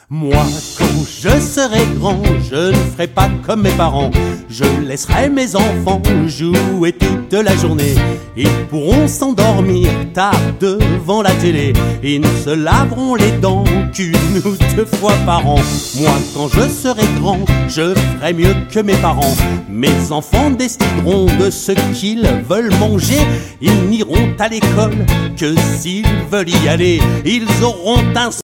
Moi, quand je serai grand, je ne ferai pas comme mes parents. Je laisserai mes enfants jouer toute la journée. Ils pourront s'endormir tard devant la télé. Ils ne se laveront les dents qu'une ou deux fois par an. Moi, quand je serai grand, je ferai mieux que mes parents. Mes enfants décideront de ce qu'ils veulent manger. Ils n'iront à l'école que s'ils veulent y aller. Ils auront un